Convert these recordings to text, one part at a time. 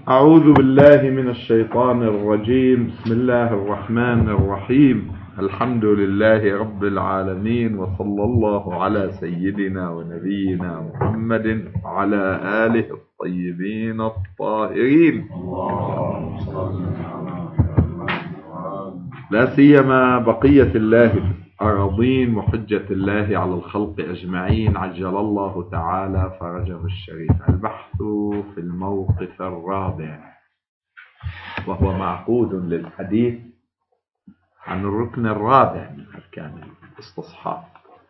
أعوذ بالله من الشيطان الرجيم. بسم الله الرحمن الرحيم. الحمد لله رب العالمين، وصلى الله على سيدنا ونبينا محمد وعلى آله الطيبين الطاهرين، لا سيما بقية الله في الأراضين وحجة الله على الخلق أجمعين، عجل الله تعالى فرجه الشريف. البحث في الموقف الرابع، وهو معقود للحديث عن الركن الرابع من أركان الاستصحاب،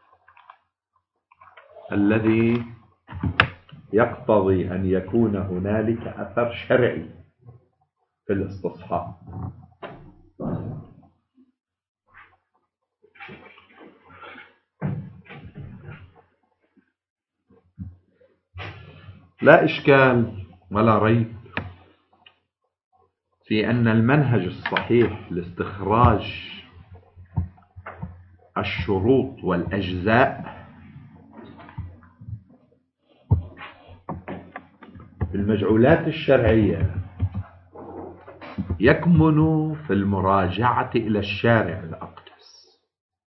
الذي يقتضي أن يكون هنالك أثر شرعي في الاستصحاب. لا إشكال ولا ريب في أن المنهج الصحيح لاستخراج الشروط والأجزاء في المجعولات الشرعية يكمن في المراجعة إلى الشارع الأقدس،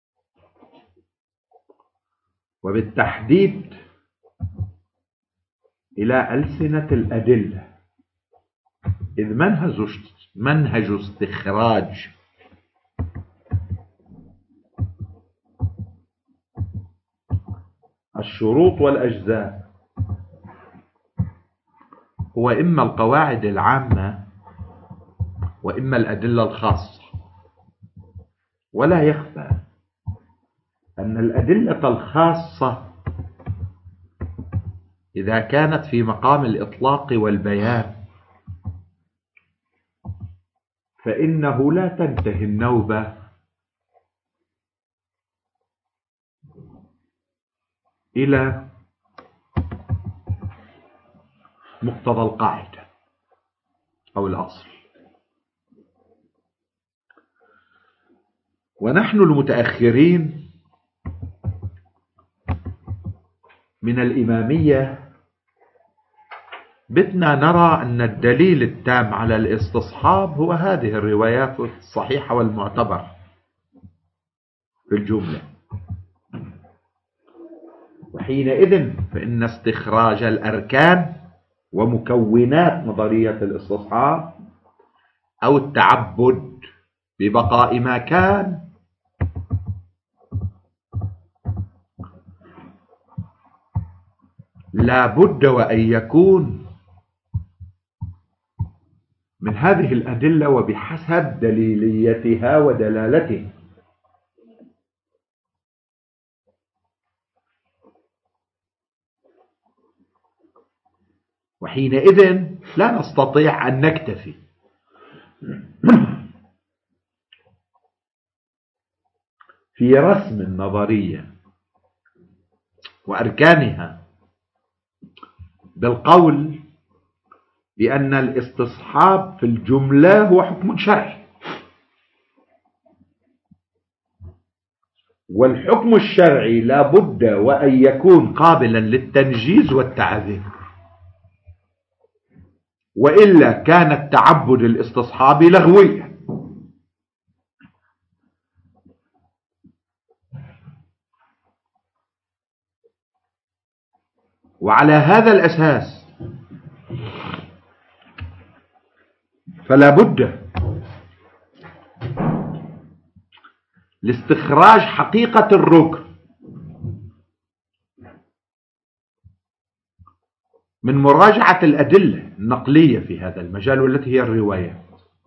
وبالتحديد إلى ألسنة الأدلة، إذ منهج استخراج الشروط والأجزاء هو إما القواعد العامة وإما الأدلة الخاصة. ولا يخفى أن الأدلة الخاصة إذا كانت في مقام الإطلاق والبيان فإنه لا تنتهي النوبة إلى مقتضى القاعدة أو الأصل. ونحن المتأخرين من الإمامية بتنا نرى أن الدليل التام على الاستصحاب هو هذه الروايات الصحيحة والمعتبرة في الجملة، وحينئذ فإن استخراج الأركان ومكونات نظرية الاستصحاب أو التعبد ببقاء ما كان لا بد وأن يكون من هذه الأدلة وبحسب دليليتها ودلالتها. وحينئذ لا نستطيع أن نكتفي في رسم النظرية وأركانها بالقول بأن الاستصحاب في الجملة هو حكم شرعي، والحكم الشرعي لا بد وأن يكون قابلا للتنجيز والتعذير، وإلا كان التعبد الاستصحابي لغويا. وعلى هذا الأساس فلا بد لاستخراج حقيقة الركن من مراجعة الأدلة النقلية في هذا المجال، والتي هي الروايات.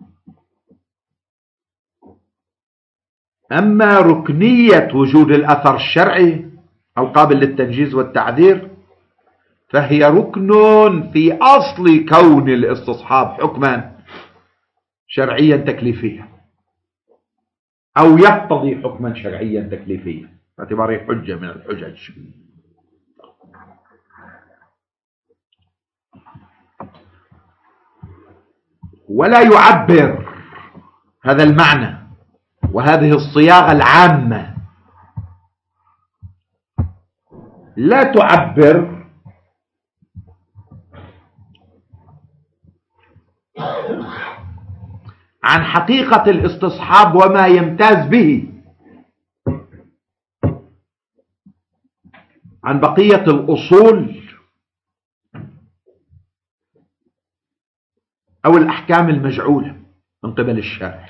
أما ركنية وجود الأثر الشرعي القابل للتنجيز والتعذير فهي ركن في أصل كون الاستصحاب حكما شرعيا تكليفيا، أو يقتضي حكما شرعيا تكليفيا باعتباره حجة من الحجج. ولا يعبر هذا المعنى وهذه الصياغة العامة لا تعبر عن حقيقة الاستصحاب وما يمتاز به عن بقية الأصول أو الأحكام المجعولة من قبل الشارع.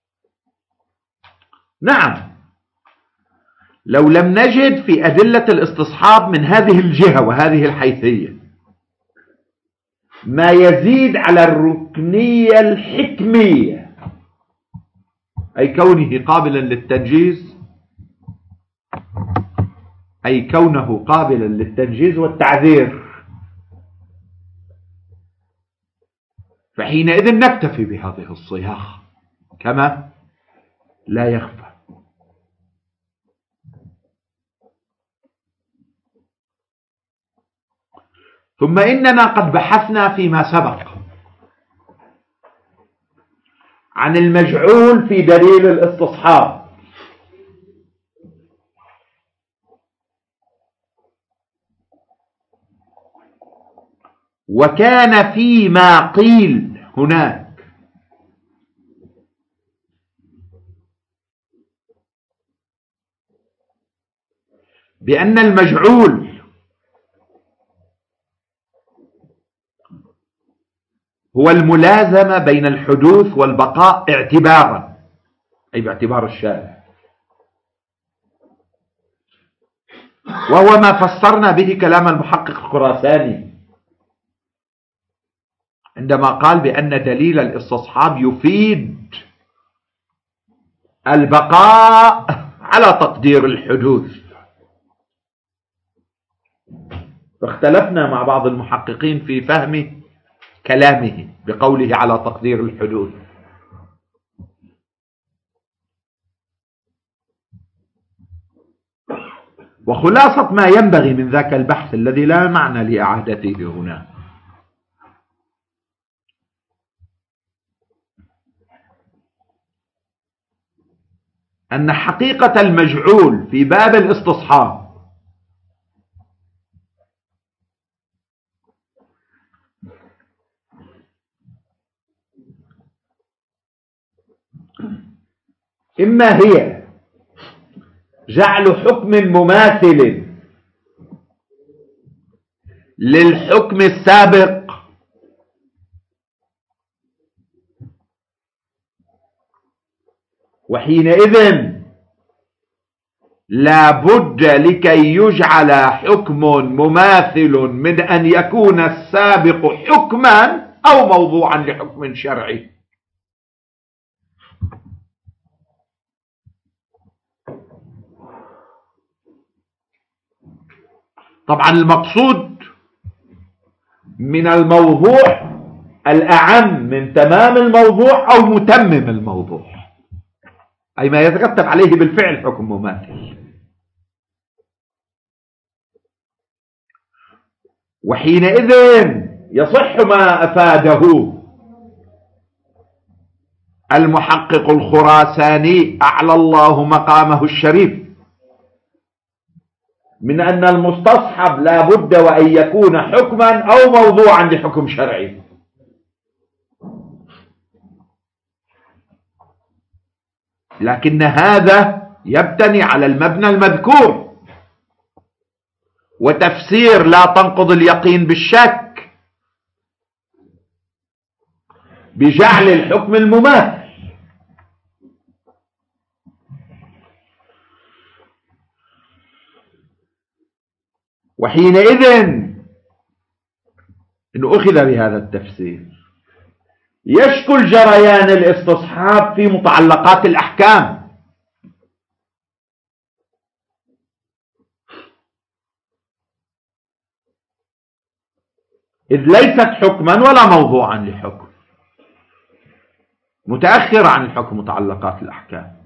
نعم، لو لم نجد في أدلة الاستصحاب من هذه الجهة وهذه الحيثية ما يزيد على الركنية الحكمية، أي كونه قابلا للتنجيز، أي كونه قابلا للتنجيز والتعذير، فحينئذ نكتفي بهذه الصياغة كما لا يخفى. ثم إننا قد بحثنا فيما سبق عن المجعول في دليل الاستصحاب، وكان فيما قيل هناك بأن المجعول هو الملازمة بين الحدوث والبقاء اعتبارا، أي باعتبار الشارع، وهو ما فسرنا به كلام المحقق الخراساني عندما قال بأن دليل الاستصحاب يفيد البقاء على تقدير الحدوث. فاختلفنا مع بعض المحققين في فهم كلامه بقوله على تقدير الحدوث. وخلاصة ما ينبغي من ذاك البحث الذي لا معنى لإعادته هنا أن حقيقة المجعول في باب الاستصحاب إما هي جعل حكم مماثل للحكم السابق، وحينئذ لا بد لكي يجعل حكم مماثل من أن يكون السابق حكما أو موضوعا لحكم شرعي. طبعا المقصود من الموضوع الأعم من تمام الموضوع أو متمم الموضوع، أي ما يترتب عليه بالفعل حكم مماثل. وحينئذ يصح ما أفاده المحقق الخراساني أعلى الله مقامه الشريف من أن المستصحب لا بد وأن يكون حكما أو موضوعا لحكم شرعي. لكن هذا يبتني على المبنى المذكور، وتفسير لا تنقض اليقين بالشك بجعل الحكم المماثل. وحينئذ إن أخذ بهذا التفسير يشكل جريان الاستصحاب في متعلقات الأحكام، إذ ليست حكما ولا موضوعا لحكم، متأخر عن الحكم متعلقات الأحكام.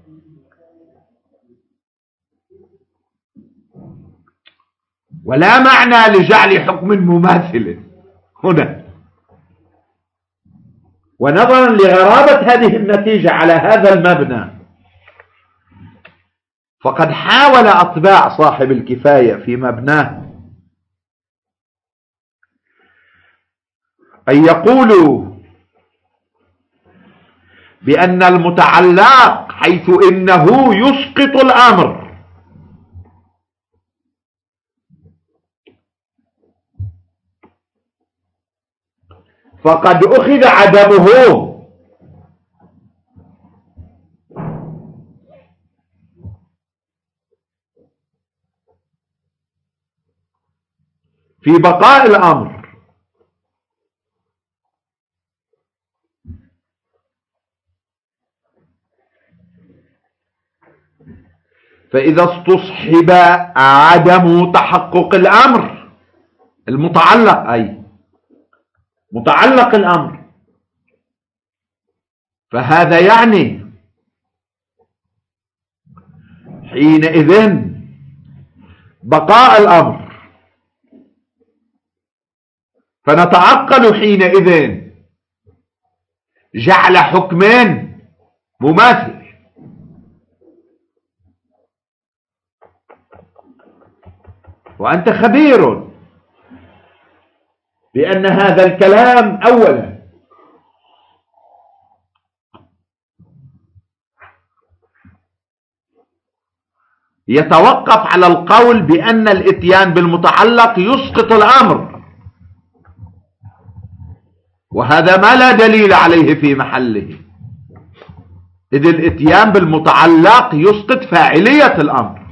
ولا معنى لجعل حكم مماثل هنا. ونظرا لغرابة هذه النتيجة على هذا المبنى، فقد حاول أطباع صاحب الكفاية في مبناه أن يقولوا بأن المتعلق حيث إنه يسقط الأمر فقد أخذ عدمه في بقاء الأمر. فإذا استصحب عدم تحقق الأمر المتعلق، أي متعلق الأمر، فهذا يعني حينئذ بقاء الأمر، فنتعقل حينئذ جعل حكمين مماثل. وأنت خبير بأن هذا الكلام أولا يتوقف على القول بأن الإتيان بالمتعلق يسقط الأمر، وهذا ما لا دليل عليه في محله، إذ الإتيان بالمتعلق يسقط فاعلية الأمر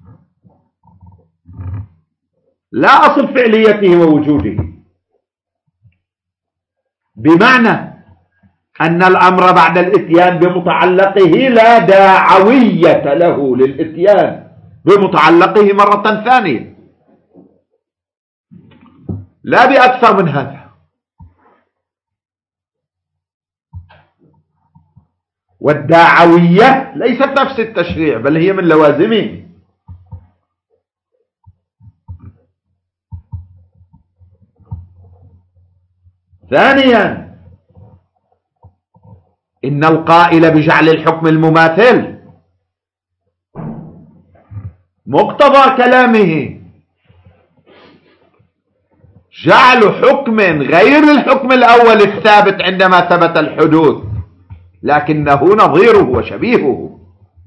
لا أصل فعليته ووجوده، بمعنى أن الأمر بعد الإتيان بمتعلقه لا داعوية له للإتيان بمتعلقه مرة ثانية، لا بأكثر من هذا. والداعوية ليست نفس التشريع، بل هي من لوازمه. ثانيا، إن القائل بجعل الحكم المماثل مقتضى كلامه جعل حكم غير الحكم الأول الثابت عندما ثبت الحدوث لكنه نظيره وشبيهه،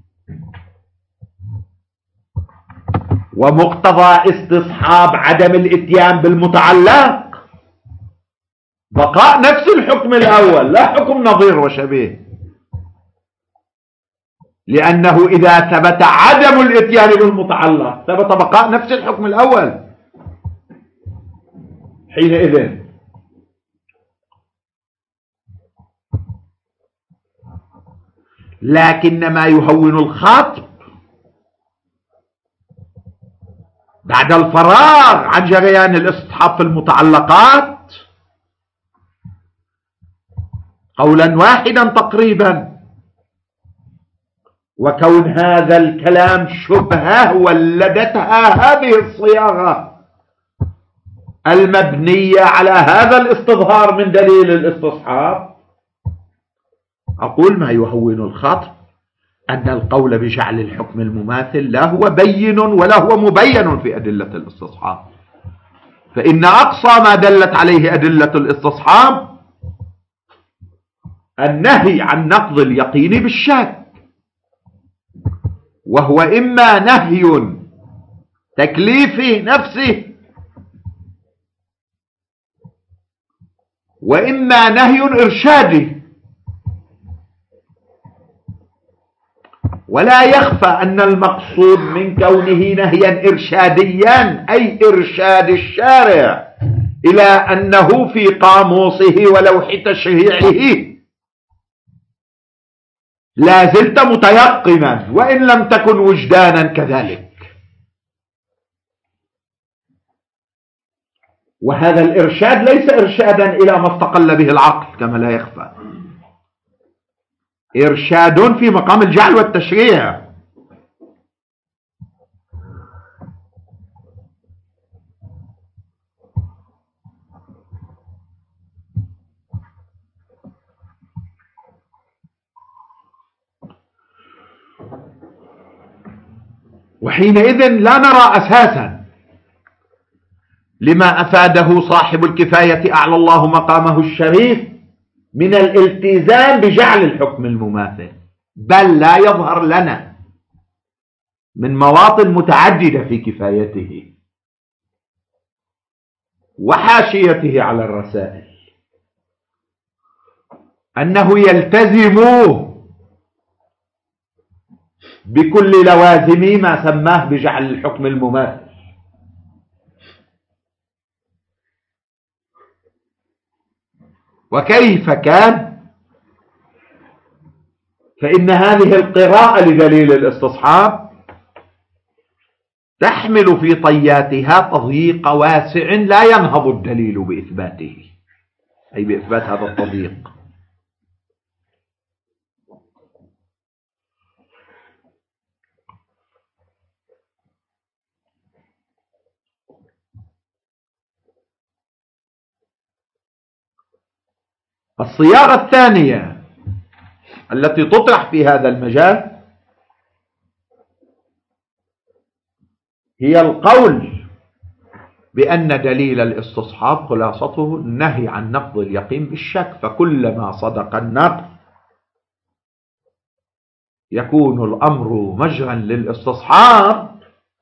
ومقتضى استصحاب عدم الاتيان بالمتعلق بقاء نفس الحكم الأول لا حكم نظير وشبيه، لأنه إذا ثبت عدم الاتيان بالمتعلق ثبت بقاء نفس الحكم الأول. حينئذ لكن ما يهون الخطب بعد الفراغ عن جريان الاستصحاب في المتعلقات قولا واحدا تقريبا، وكون هذا الكلام شبهة ولدتها هذه الصياغة المبنية على هذا الاستظهار من دليل الاستصحاب. أقول ما يهون الخطب أن القول بجعل الحكم المماثل لا هو بين ولا هو مبين في أدلة الاستصحاب، فإن أقصى ما دلت عليه أدلة الاستصحاب النهي عن نقض اليقين بالشك، وهو إما نهي تكليفي نفسه وإما نهي إرشادي. ولا يخفى أن المقصود من كونه نهيا إرشاديا أي إرشاد الشارع إلى أنه في قاموسه ولوح تشريعه لا زلت متيقنا وإن لم تكن وجدانا كذلك. وهذا الإرشاد ليس إرشادا إلى ما استقل به العقل كما لا يخفى، إرشاد في مقام الجعل والتشريع. وحينئذ لا نرى أساسا لما أفاده صاحب الكفاية أعلى الله مقامه الشريف من الالتزام بجعل الحكم المماثل، بل لا يظهر لنا من مواطن متعددة في كفايته وحاشيته على الرسائل أنه يلتزم بكل لوازم ما سماه بجعل الحكم المماثل. وكيف كان؟ فإن هذه القراءة لدليل الاستصحاب تحمل في طياتها تضييق واسع لا ينهض الدليل بإثباته، أي بإثبات هذا التضييق. الصياغة الثانية التي تطرح في هذا المجال هي القول بأن دليل الاستصحاب خلاصته النهي عن نقض اليقين بالشك، فكلما صدق النقض يكون الأمر مجرا للاستصحاب،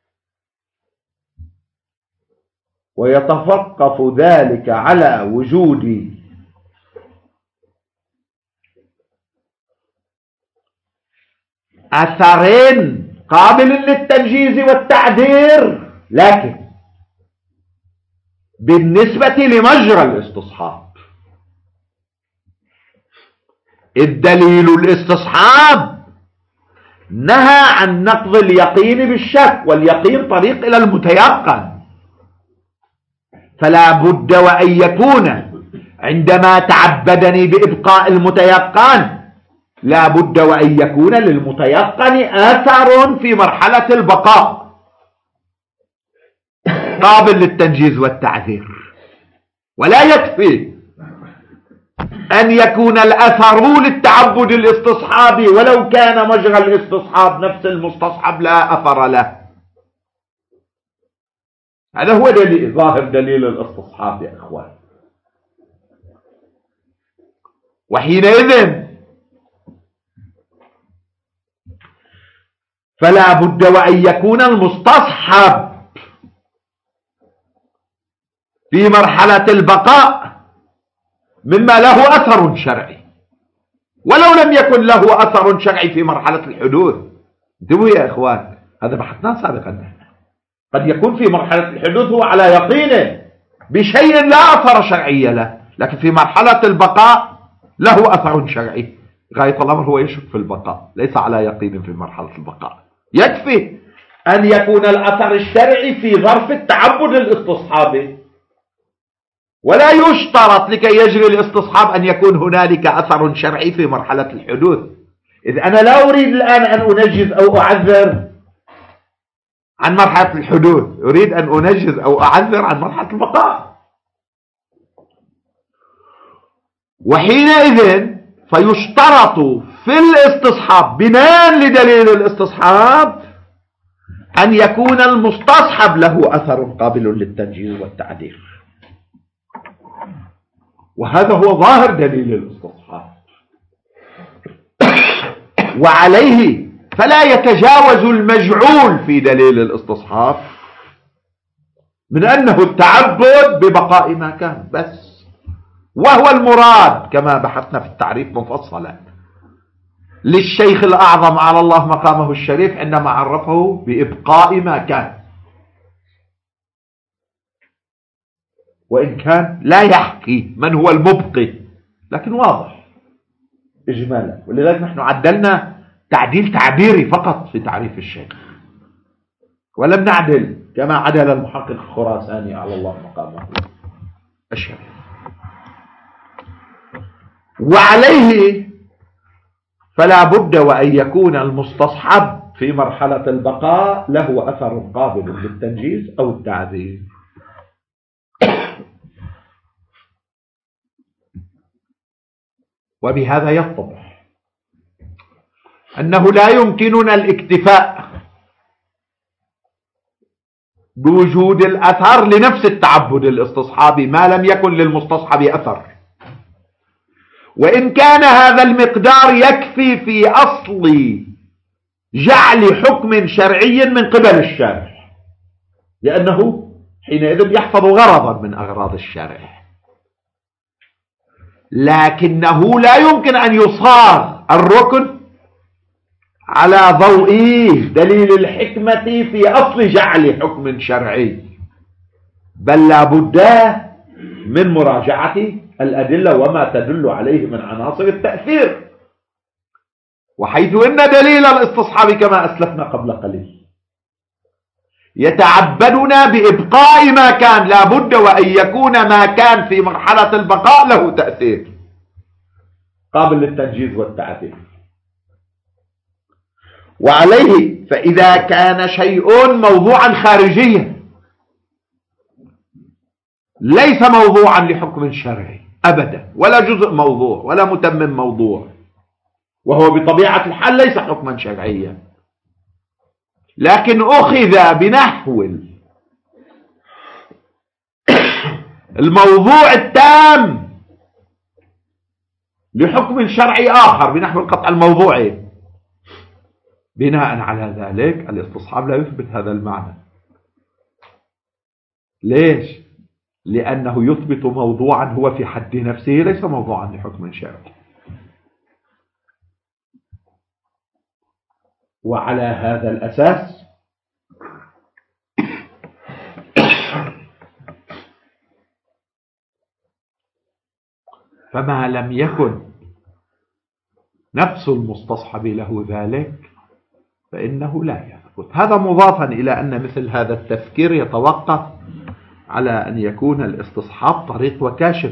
ويتوقف ذلك على وجود أثرين قابل للتنجيز والتعذير، لكن بالنسبة لمجرى الاستصحاب الدليل الاستصحاب نهى عن نقض اليقين بالشك، واليقين طريق إلى المتيقن، فلا بد وأن يكون عندما تعبدني بإبقاء المتيقن لا بد وأن يكون للمتيقن آثار في مرحلة البقاء قابل للتنجيز والتعذير. ولا يكفي أن يكون الأثر للتعبد الاستصحابي ولو كان مجرى الاستصحاب نفس المستصحب لا أثر له. هذا هو ظاهر دليل الاستصحاب يا إخوان. وحينئذ فلا بد وأن يكون المستصحب في مرحلة البقاء مما له أثر شرعي، ولو لم يكن له أثر شرعي في مرحلة الحدوث. انتبهوا يا إخوان، هذا بحثناه سابقا. قد يكون في مرحلة الحدوث هو على يقين بشيء لا أثر شرعي له، لكن في مرحلة البقاء له أثر شرعي. غاية الأمر هو يشك في البقاء، ليس على يقين في مرحلة البقاء. يكفي أن يكون الأثر الشرعي في ظرف التعبد الاستصحابي، ولا يشترط لكي يجري الاستصحاب أن يكون هنالك أثر شرعي في مرحلة الحدوث. إذ أنا لا أريد الآن أن أنجز أو أعذر عن مرحلة الحدوث، أريد أن أنجز أو أعذر عن مرحلة البقاء. وحينئذ فيشترط في الاستصحاب بناء لدليل الاستصحاب أن يكون المستصحب له أثر قابل للتنجيز والتعذير، وهذا هو ظاهر دليل الاستصحاب. وعليه فلا يتجاوز المجعول في دليل الاستصحاب من أنه التعبد ببقاء ما كان بس، وهو المراد كما بحثنا في التعريف مفصلا للشيخ الأعظم على الله مقامه الشريف عندما عرفه بإبقاء ما كان، وإن كان لا يحكي من هو المبقي، لكن واضح إجمالا. ولذلك نحن عدلنا تعديل تعبيري فقط في تعريف الشيخ، ولم نعدل كما عدل المحقق الخراساني على الله مقامه الشريف. وعليه فلا بد وأن يكون المستصحب في مرحلة البقاء له أثر قابل للتنجيز أو التعذير. وبهذا يتضح أنه لا يمكننا الاكتفاء بوجود الأثر لنفس التعبد الاستصحابي ما لم يكن للمستصحب أثر، وإن كان هذا المقدار يكفي في أصل جعل حكم شرعي من قبل الشارع، لأنه حينئذ يحفظ غرضا من أغراض الشارع، لكنه لا يمكن أن يصاغ الركن على ضوء دليل الحكمة في أصل جعل حكم شرعي، بل لا بد من مراجعة الأدلة وما تدل عليه من عناصر التأثير، وحيث إن دليل الاستصحاب كما أسلفنا قبل قليل يتعبدنا بإبقاء ما كان، لا بد وأن يكون ما كان في مرحلة البقاء له تأثير قابل للتنجيز والتعديل. وعليه فإذا كان شيء موضوعا خارجيا ليس موضوعا لحكم شرعي أبدا، ولا جزء موضوع ولا متمم موضوع، وهو بطبيعة الحال ليس حكما شرعيا، لكن أخذ بنحو الموضوع التام لحكم شرعي آخر بنحو القطع الموضوعي، بناء على ذلك الاستصحاب لا يثبت هذا المعنى. ليش؟ لأنه يثبت موضوعا هو في حد نفسه ليس موضوعا لحكم شرعي. وعلى هذا الأساس فما لم يكن نفس المستصحب له ذلك فإنه لا يثبت. هذا مضافا إلى أن مثل هذا التفكير يتوقف على أن يكون الاستصحاب طريق وكاشف،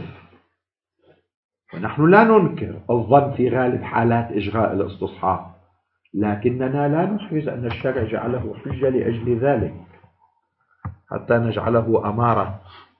ونحن لا ننكر الظن في غالب حالات إجراء الاستصحاب، لكننا لا نحرز أن الشرع جعله حجة لأجل ذلك حتى نجعله أمارة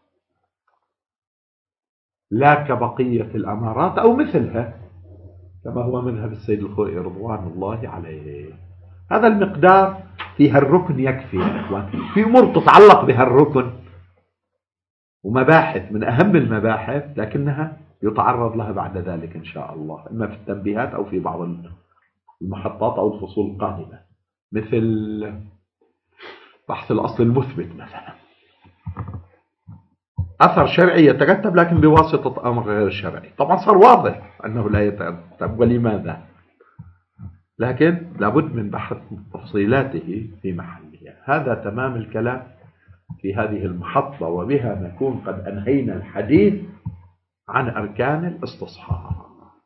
لا كبقية الأمارات أو مثلها كما هو مذهب السيد الخوئي رضوان الله عليه. هذا المقدار فيها الركن يكفي يا إخوان. في أمور تتعلق بها الركن ومباحث من أهم المباحث لكنها يتعرض لها بعد ذلك إن شاء الله، إما في التنبيهات أو في بعض المحطات أو الفصول القادمة، مثل بحث الأصل المثبت مثلا، أثر شرعي يترتب لكن بواسطة أمر غير شرعي. طبعا صار واضح أنه لا يترتب ولماذا، لكن لابد من بحث تفصيلاته في محلها. هذا تمام الكلام في هذه المحطة، وبها نكون قد أنهينا الحديث عن أركان الاستصحاب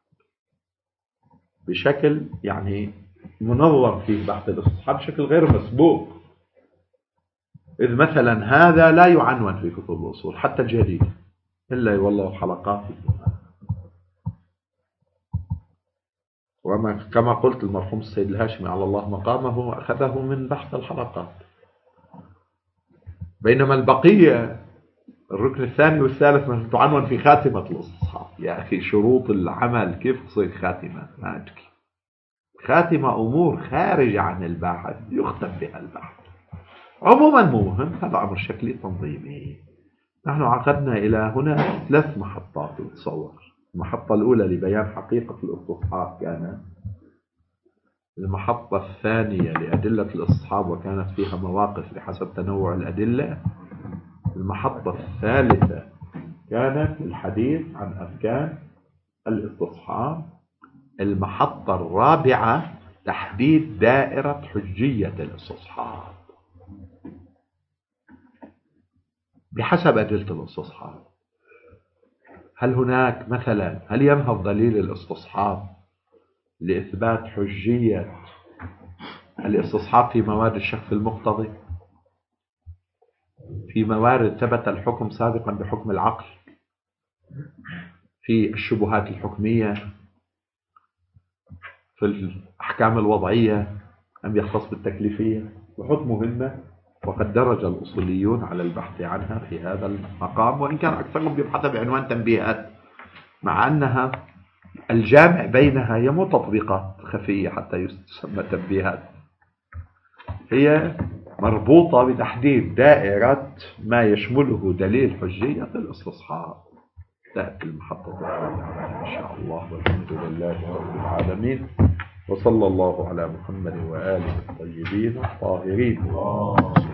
بشكل يعني منظم في بحث الاستصحاب بشكل غير مسبوق، إذ مثلا هذا لا يعنون في كتب الأصول حتى الجديد إلا يولوا حلقات، وما كما قلت المرحوم السيد الهاشمي على الله مقامه أخذه من بحث الحلقات، بينما البقية الركن الثاني والثالث من تعنون في خاتمة الاستصحاب. يا أخي شروط العمل كيف تصير خاتمة؟ ما أدري، خاتمة أمور خارجة عن الباحث يختم بها البحث. عموما مهم، هذا أمر شكلي تنظيمي. نحن عقدنا إلى هنا 3 محطات تصور. المحطة الأولى لبيان حقيقة الاستصحاب كانت، المحطة الثانية لأدلة الاستصحاب وكانت فيها مواقف بحسب تنوع الأدلة، المحطة الثالثة كانت الحديث عن أركان الاستصحاب، المحطة الرابعة تحديد دائرة حجية الاستصحاب بحسب أدلة الاستصحاب. هل هناك مثلا هل ينهض دليل الاستصحاب لإثبات حجية الاستصحاب في موارد الشخص المقتضي، في موارد ثبت الحكم سابقا بحكم العقل، في الشبهات الحكمية، في الأحكام الوضعية، أم يختص بالتكليفية؟ بحث مهمة وقد درج الأصوليون على البحث عنها في هذا المقام، وإن كان أكثرهم بيبحثها بعنوان تنبيهات، مع أنها الجامع بينها هي مو تطبيقات خفية حتى يسمى تنبيهات، هي مربوطة بتحديد دائرة ما يشمله دليل حجية الاستصحاب. تأتي المحطة الرابعة إن شاء الله. الله والحمد لله رب العالمين، وصلى الله على محمد وآله الطيبين الطاهرين.